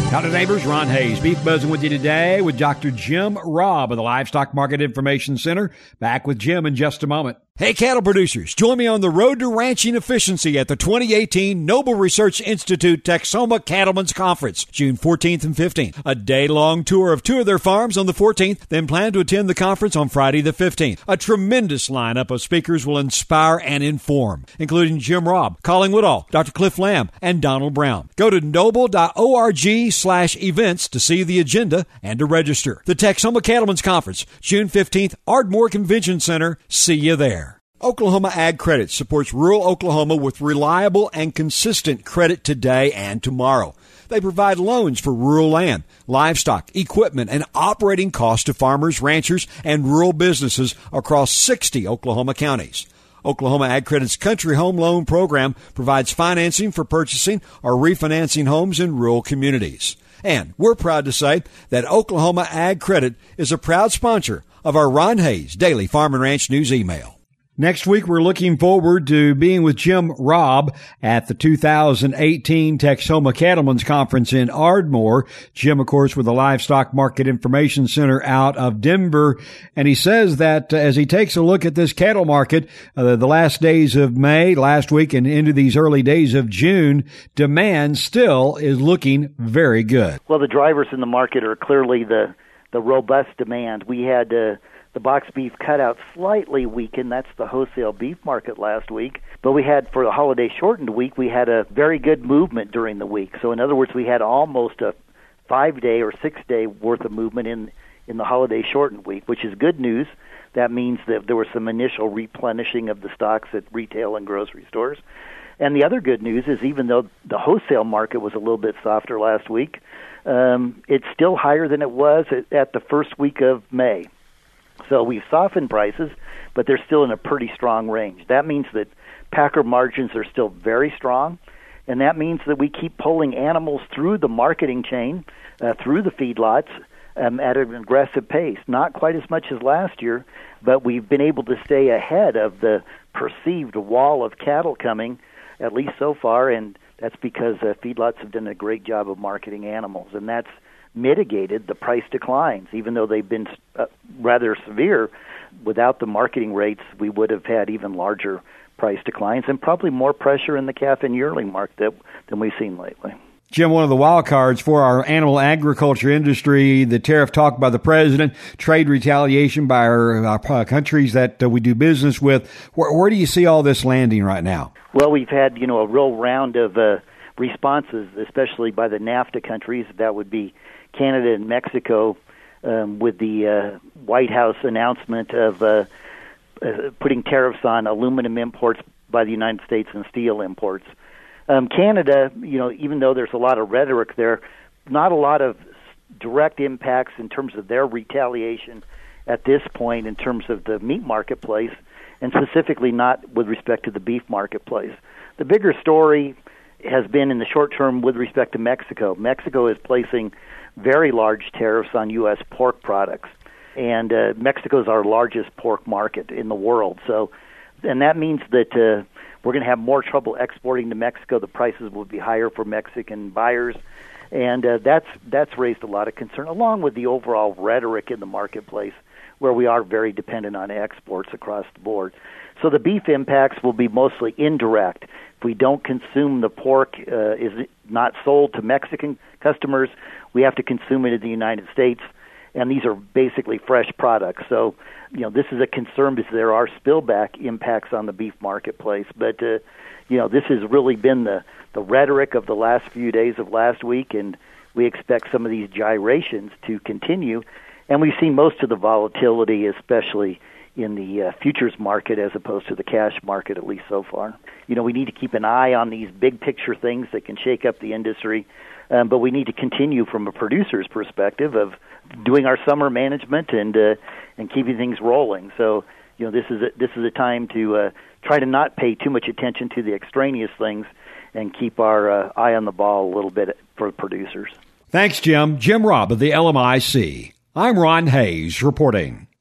Howdy, neighbors. Ron Hayes, Beef Buzzing with you today with Dr. Jim Robb of the Livestock Market Information Center. Back with Jim in just a moment. Hey, cattle producers, join me on the road to ranching efficiency at the 2018 Noble Research Institute Texoma Cattlemen's Conference, June 14th and 15th. A day-long tour of two of their farms on the 14th, then plan to attend the conference on Friday the 15th. A tremendous lineup of speakers will inspire and inform, including Jim Robb, Colin Woodall, Dr. Cliff Lamb, and Donald Brown. Go to noble.org/events to see the agenda and to register. The Texoma Cattlemen's Conference, June 15th, Ardmore Convention Center. See you there. Oklahoma Ag Credit supports rural Oklahoma with reliable and consistent credit today and tomorrow. They provide loans for rural land, livestock, equipment, and operating costs to farmers, ranchers, and rural businesses across 60 Oklahoma counties. Oklahoma Ag Credit's Country Home Loan Program provides financing for purchasing or refinancing homes in rural communities. And we're proud to say that Oklahoma Ag Credit is a proud sponsor of our Ron Hayes Daily Farm and Ranch News email. Next week, we're looking forward to being with Jim Robb at the 2018 Texoma Cattlemen's Conference in Ardmore. Jim, of course, with the Livestock Market Information Center out of Denver. And he says that as he takes a look at this cattle market, the last days of May, last week, and into these early days of June, demand still is looking very good. Well, the drivers in the market are clearly the robust demand. We had the box beef cutout slightly weakened. That's the wholesale beef market last week. But we had, for the holiday shortened week, we had a very good movement during the week. So in other words, we had almost a 5-day or 6-day worth of movement in the holiday shortened week, which is good news. That means that there was some initial replenishing of the stocks at retail and grocery stores. And the other good news is even though the wholesale market was a little bit softer last week, it's still higher than it was at the first week of May. So we've softened prices, but they're still in a pretty strong range. That means that packer margins are still very strong, and that means that we keep pulling animals through the marketing chain, through the feedlots, at an aggressive pace. Not quite as much as last year, but we've been able to stay ahead of the perceived wall of cattle coming, at least so far, and that's because feedlots have done a great job of marketing animals, and that's mitigated the price declines. Even though they've been rather severe, without the marketing rates, we would have had even larger price declines and probably more pressure in the calf and yearling market than we've seen lately. Jim, one of the wild cards for our animal agriculture industry, the tariff talk by the president, trade retaliation by our countries that we do business with. Where do you see all this landing right now? Well, we've had, a real round of responses, especially by the NAFTA countries. That would be Canada and Mexico, with the White House announcement of putting tariffs on aluminum imports by the United States and steel imports. Canada, even though there's a lot of rhetoric there, not a lot of direct impacts in terms of their retaliation at this point in terms of the meat marketplace, and specifically not with respect to the beef marketplace. The bigger story has been in the short term with respect to Mexico. Mexico is placing very large tariffs on U.S. pork products, and Mexico is our largest pork market in the world. So, and that means that we're going to have more trouble exporting to Mexico. The prices will be higher for Mexican buyers, and that's raised a lot of concern, along with the overall rhetoric in the marketplace, where we are very dependent on exports across the board. So the beef impacts will be mostly indirect. If we don't consume the pork, is not sold to Mexican customers, we have to consume it in the United States, and these are basically fresh products. So, this is a concern because there are spillback impacts on the beef marketplace. But, this has really been the rhetoric of the last few days of last week, and we expect some of these gyrations to continue. And we've seen most of the volatility, especially in the futures market as opposed to the cash market, at least so far. We need to keep an eye on these big picture things that can shake up the industry, but we need to continue from a producer's perspective of doing our summer management and keeping things rolling. So, this is a time to try to not pay too much attention to the extraneous things and keep our eye on the ball a little bit for producers. Thanks, Jim. Jim Robb of the LMIC. I'm Ron Hayes reporting.